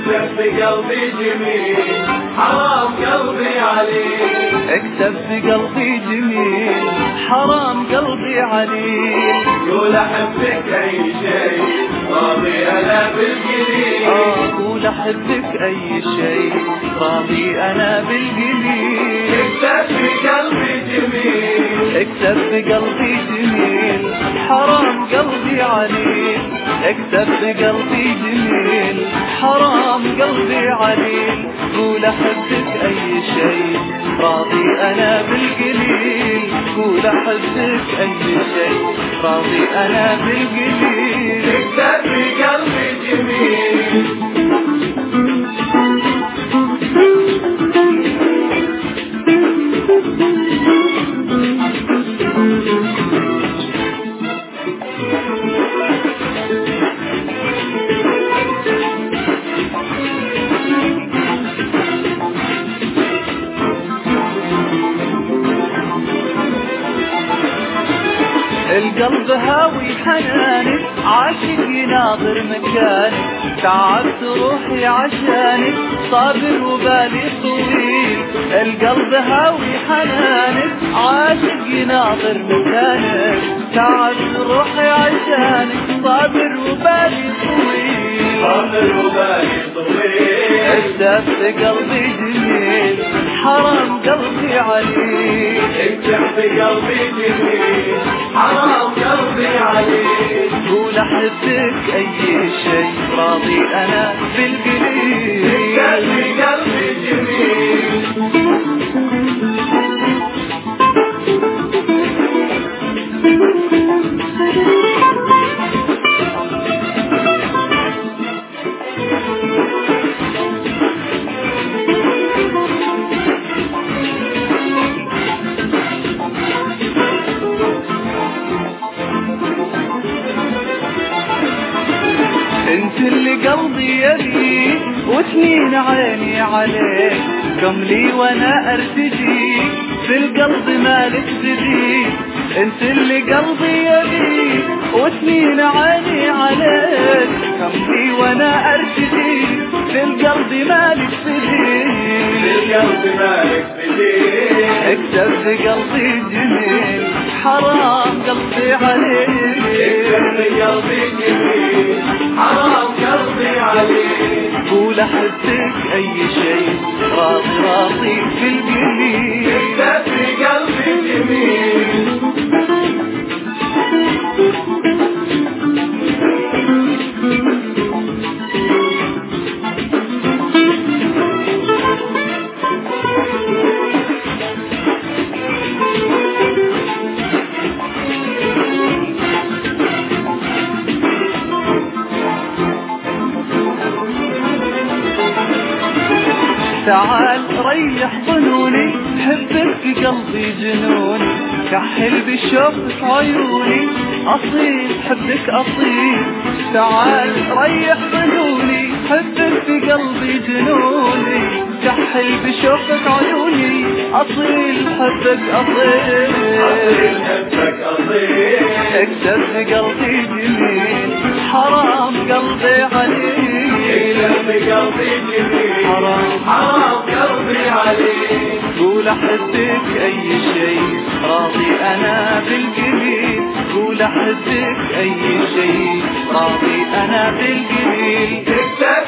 اكتب بقلبي جميل حرام قلبي عليك. اكتب بقلبي جميل حرام قلبي عليك. قول احبك اي شيء راضي انا بالقليل. قول احبك اي شيء راضي انا بالقليل. اكتب بقلبي جميل. اكتب بقلبي جميل حرام قلبي عليك. اكتب بقلبي جميل حرام قلبي عليك. قول احبك اي شيء راضي انا بالقليل. قول احبك اي شيء راضي انا بالقليل. اكتب بقلبي جميل. القلب هاوي حنانك عاشق يناظر مكانك. تعبت روحي عشانك صابر وبالي طويل. القلب هاوي حنانك عاشق يناظر مكانك. تعبت روحي عشانك صابر وبالي طويل. صابر وبالي طويل. اكتب بقلبي جميل حرام قلبي عليك. اكتب بقلبي جميل حرام قلبي عليك. قول احبك اي شيء راضي انا بالقليل. اكتب بقلبي جميل. انت اللي قلبي يبي وسنين عيني عليك. كم لي وانا ارتجيك في القلب مالك جديد. انت اللي قلبي يبي وسنين عيني عليك. كم لي وانا ارتجيك في القلب مالك جديد. في القلب مالك جديد. اكتب بقلبي جميل حرام قلبي عليك. اكتب بقلبي جميل حرام قلبي عليك. قول احبك اي شيء راضي راضي في القليل. اكتب بقلبي جميل. تعال ريح ظنوني حبك في قلبي جنوني. كحل بشوفك عيوني أصيل حبك أصيل. تعال ريح ظنوني حبك في قلبي جنوني. كحل بشوفك عيوني أصيل حبك أصيل. أصيل حبك أصيل. اكتب بقلبي جميل حرام قلبي عليك. اكتب بقلبي جميل حرام قلبي عليك. قول احبك اي شيء راضي انا بالقليل. قول احبك اي شيء راضي انا بالقليل.